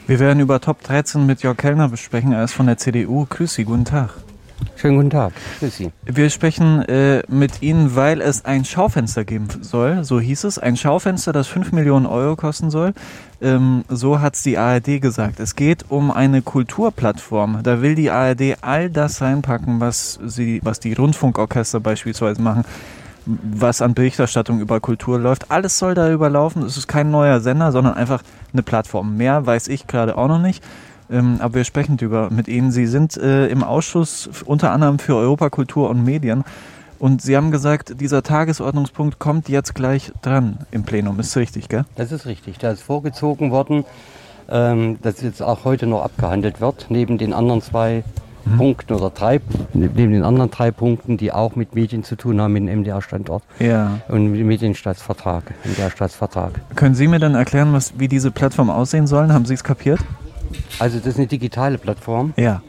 Wir werden über Top 13 mit Jörg Kellner besprechen. Er ist von der CDU. Grüß Sie, guten Tag. Schönen guten Tag, grüß Sie. Wir sprechen mit Ihnen, weil es ein Schaufenster geben soll, so hieß es. Ein Schaufenster, das 5 Millionen Euro kosten soll. So hat es die ARD gesagt. Es geht um eine Kulturplattform. Da will die ARD all das reinpacken, was die Rundfunkorchester beispielsweise machen, was an Berichterstattung über Kultur läuft. Alles soll darüber laufen. Es ist kein neuer Sender, sondern einfach eine Plattform. Mehr weiß ich gerade auch noch nicht. Aber wir sprechen darüber mit Ihnen. Sie sind im Ausschuss unter anderem für Europa, Kultur und Medien. Und Sie haben gesagt, dieser Tagesordnungspunkt kommt jetzt gleich dran im Plenum. Ist richtig, gell? Das ist richtig. Da ist vorgezogen worden, dass jetzt auch heute noch abgehandelt wird, neben den anderen Punkten oder neben den anderen 3 Punkten, die auch mit Medien zu tun haben, mit dem MDR-Standort. Ja. Und mit dem Medienstaatsvertrag, MDR-Staatsvertrag. Können Sie mir dann erklären, wie diese Plattform aussehen sollen? Haben Sie es kapiert? Also das ist eine digitale Plattform. Ja.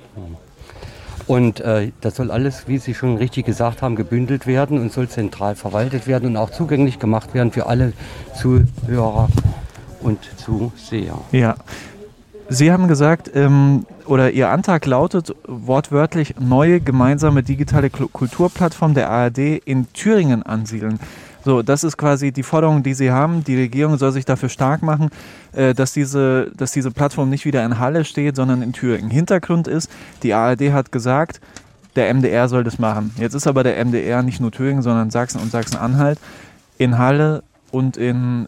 Und das soll alles, wie Sie schon richtig gesagt haben, gebündelt werden und soll zentral verwaltet werden und auch zugänglich gemacht werden für alle Zuhörer und Zuseher. Ja. Sie haben gesagt, oder Ihr Antrag lautet wortwörtlich, neue gemeinsame digitale Kulturplattform der ARD in Thüringen ansiedeln. So, das ist quasi die Forderung, die Sie haben. Die Regierung soll sich dafür stark machen, dass diese Plattform nicht wieder in Halle steht, sondern in Thüringen. Hintergrund ist, die ARD hat gesagt, der MDR soll das machen. Jetzt ist aber der MDR nicht nur Thüringen, sondern Sachsen und Sachsen-Anhalt. In Halle und in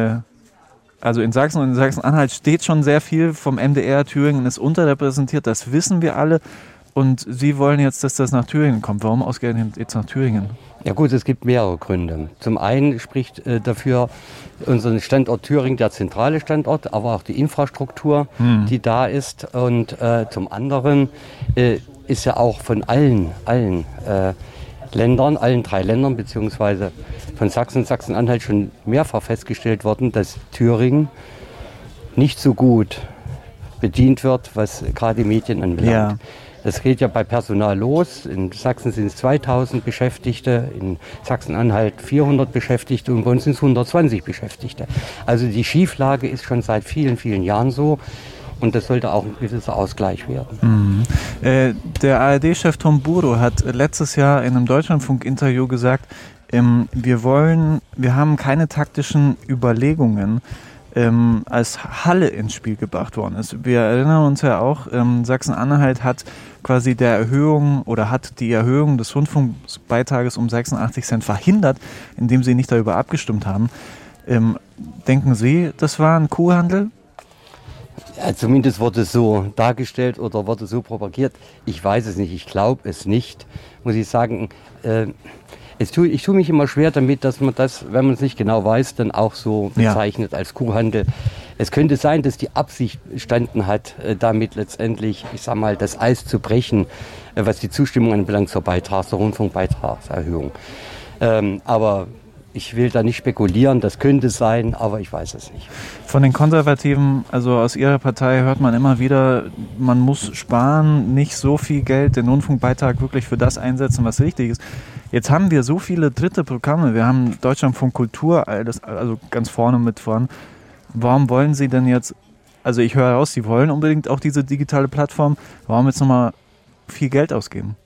Sachsen und in Sachsen-Anhalt steht schon sehr viel vom MDR. Thüringen ist unterrepräsentiert, das wissen wir alle. Und Sie wollen jetzt, dass das nach Thüringen kommt. Warum ausgerechnet jetzt nach Thüringen? Ja gut, es gibt mehrere Gründe. Zum einen spricht dafür unser Standort Thüringen, der zentrale Standort, aber auch die Infrastruktur, die da ist. Und zum anderen ist ja auch von allen Ländern, allen 3 Ländern, beziehungsweise von Sachsen und Sachsen-Anhalt schon mehrfach festgestellt worden, dass Thüringen nicht so gut bedient wird, was gerade die Medien anbelangt. Ja. Das geht ja bei Personal los. In Sachsen sind es 2000 Beschäftigte, in Sachsen-Anhalt 400 Beschäftigte und bei uns sind es 120 Beschäftigte. Also die Schieflage ist schon seit vielen, vielen Jahren so und das sollte auch ein gewisser Ausgleich werden. Der ARD-Chef Tom Buro hat letztes Jahr in einem Deutschlandfunk-Interview gesagt, wir haben keine taktischen Überlegungen, als Halle ins Spiel gebracht worden ist. Wir erinnern uns ja auch, Sachsen-Anhalt hat quasi die Erhöhung des Rundfunkbeitrages um 86 Cent verhindert, indem sie nicht darüber abgestimmt haben. Denken Sie, das war ein Kuhhandel? Ja, zumindest wurde es so dargestellt oder wurde so propagiert. Ich weiß es nicht, ich glaube es nicht, muss ich sagen. Ich tue mich immer schwer damit, dass man das, wenn man es nicht genau weiß, dann auch so bezeichnet als Kuhhandel. Es könnte sein, dass die Absicht bestanden hat, damit letztendlich, das Eis zu brechen, was die Zustimmung anbelangt zur Rundfunkbeitragserhöhung. Aber ich will da nicht spekulieren, das könnte sein, aber ich weiß es nicht. Von den Konservativen, also aus Ihrer Partei, hört man immer wieder, man muss sparen, nicht so viel Geld, den Rundfunkbeitrag wirklich für das einsetzen, was wichtig ist. Jetzt haben wir so viele dritte Programme, wir haben Deutschlandfunk Kultur, also ganz vorne mit voran. Warum wollen Sie denn jetzt, also ich höre raus, Sie wollen unbedingt auch diese digitale Plattform, warum jetzt nochmal viel Geld ausgeben?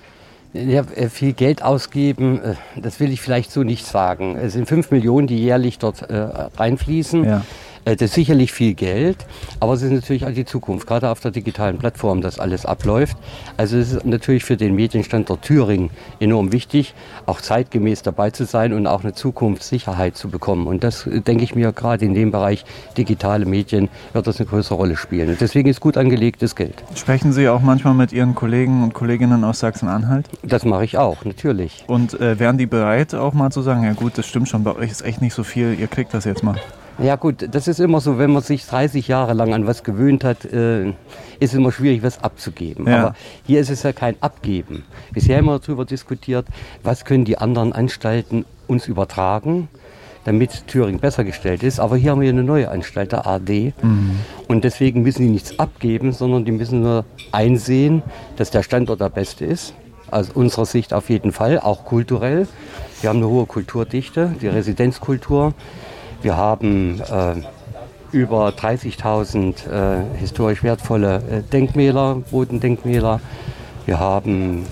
Ja, viel Geld ausgeben, das will ich vielleicht so nicht sagen. Es sind 5 Millionen, die jährlich dort reinfließen. Ja. Das ist sicherlich viel Geld, aber es ist natürlich auch die Zukunft, gerade auf der digitalen Plattform, dass alles abläuft. Also es ist natürlich für den Medienstandort Thüringen enorm wichtig, auch zeitgemäß dabei zu sein und auch eine Zukunftssicherheit zu bekommen. Und das denke ich mir, gerade in dem Bereich digitale Medien wird das eine größere Rolle spielen. Und deswegen ist gut angelegtes Geld. Sprechen Sie auch manchmal mit Ihren Kollegen und Kolleginnen aus Sachsen-Anhalt? Das mache ich auch, natürlich. Und wären die bereit, auch mal zu sagen, ja gut, das stimmt schon, bei euch ist echt nicht so viel, ihr kriegt das jetzt mal? Ja gut, das ist immer so, wenn man sich 30 Jahre lang an was gewöhnt hat, ist es immer schwierig, was abzugeben. Ja. Aber hier ist es ja kein Abgeben. Bisher haben wir darüber diskutiert, was können die anderen Anstalten uns übertragen, damit Thüringen besser gestellt ist. Aber hier haben wir eine neue Anstalt, der ARD. Und deswegen müssen die nichts abgeben, sondern die müssen nur einsehen, dass der Standort der beste ist. Aus unserer Sicht auf jeden Fall, auch kulturell. Wir haben eine hohe Kulturdichte, die Residenzkultur. Wir haben über 30.000 historisch wertvolle Denkmäler, Bodendenkmäler. Wir haben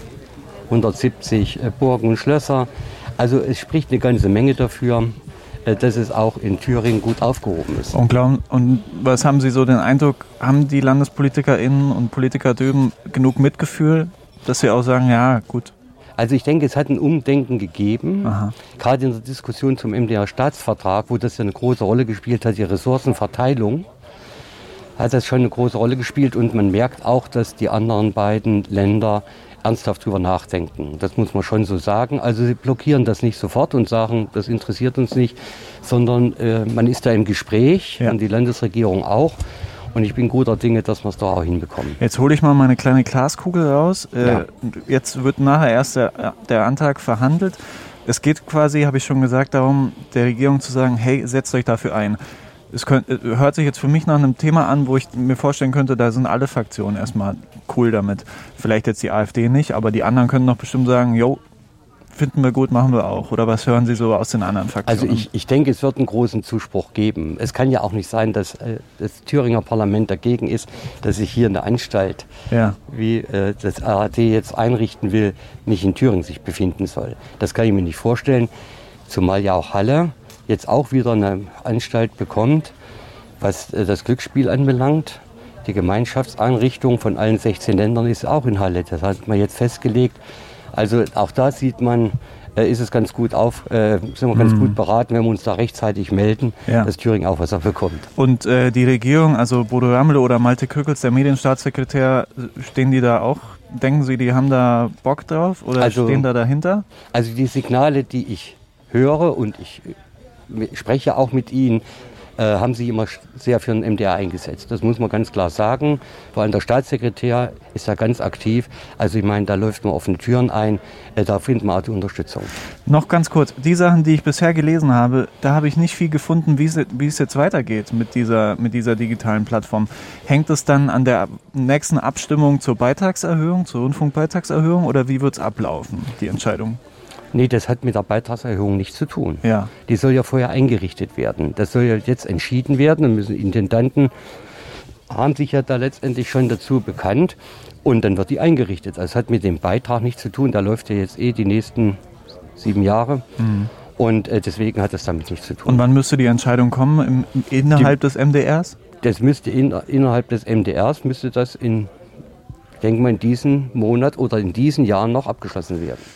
170 Burgen und Schlösser. Also es spricht eine ganze Menge dafür, dass es auch in Thüringen gut aufgehoben ist. Und was haben Sie so den Eindruck, haben die LandespolitikerInnen und Politiker drüben genug Mitgefühl, dass sie auch sagen, ja gut? Also ich denke, es hat ein Umdenken gegeben, Aha. gerade in der Diskussion zum MDR-Staatsvertrag, wo das ja eine große Rolle gespielt hat, die Ressourcenverteilung, hat das schon eine große Rolle gespielt und man merkt auch, dass die anderen beiden Länder ernsthaft drüber nachdenken. Das muss man schon so sagen. Also sie blockieren das nicht sofort und sagen, das interessiert uns nicht, sondern man ist da im Gespräch und die Landesregierung auch. Und ich bin guter Dinge, dass wir es da auch hinbekommen. Jetzt hole ich mal meine kleine Glaskugel raus. Jetzt wird nachher erst der Antrag verhandelt. Es geht quasi, habe ich schon gesagt, darum, der Regierung zu sagen, hey, setzt euch dafür ein. Es hört sich jetzt für mich nach einem Thema an, wo ich mir vorstellen könnte, da sind alle Fraktionen erstmal cool damit. Vielleicht jetzt die AfD nicht, aber die anderen können doch bestimmt sagen, jo, finden wir gut, machen wir auch. Oder was hören Sie so aus den anderen Fraktionen? Also ich denke, es wird einen großen Zuspruch geben. Es kann ja auch nicht sein, dass das Thüringer Parlament dagegen ist, dass sich hier eine Anstalt, wie das ARD jetzt einrichten will, nicht in Thüringen sich befinden soll. Das kann ich mir nicht vorstellen, zumal ja auch Halle jetzt auch wieder eine Anstalt bekommt, was das Glücksspiel anbelangt. Die Gemeinschaftseinrichtung von allen 16 Ländern ist auch in Halle. Das hat man jetzt festgelegt. Also auch da sieht man, ist es ganz gut sind wir ganz gut beraten, wenn wir uns da rechtzeitig melden, dass Thüringen auch was bekommt. Und die Regierung, also Bodo Ramelow oder Malte Köckels, der Medienstaatssekretär, stehen die da auch? Denken Sie, die haben da Bock drauf oder stehen da dahinter? Also die Signale, die ich höre und ich spreche auch mit ihnen, haben sich immer sehr für den MDR eingesetzt. Das muss man ganz klar sagen. Vor allem der Staatssekretär ist da ganz aktiv. Also ich meine, da läuft man offene Türen ein. Da findet man auch die Unterstützung. Noch ganz kurz, die Sachen, die ich bisher gelesen habe, da habe ich nicht viel gefunden, wie es jetzt weitergeht mit dieser digitalen Plattform. Hängt es dann an der nächsten Abstimmung zur Beitragserhöhung, zur Rundfunkbeitragserhöhung oder wie wird es ablaufen, die Entscheidung? Nee, das hat mit der Beitragserhöhung nichts zu tun. Ja. Die soll ja vorher eingerichtet werden. Das soll ja jetzt entschieden werden. Und müssen Intendanten haben sich ja da letztendlich schon dazu bekannt. Und dann wird die eingerichtet. Also es hat mit dem Beitrag nichts zu tun. Da läuft ja jetzt die nächsten 7 Jahre. Mhm. Und deswegen hat das damit nichts zu tun. Und wann müsste die Entscheidung kommen? Innerhalb des MDRs? Das müsste innerhalb des MDRs, müsste das in diesem Monat oder in diesen Jahren noch abgeschlossen werden.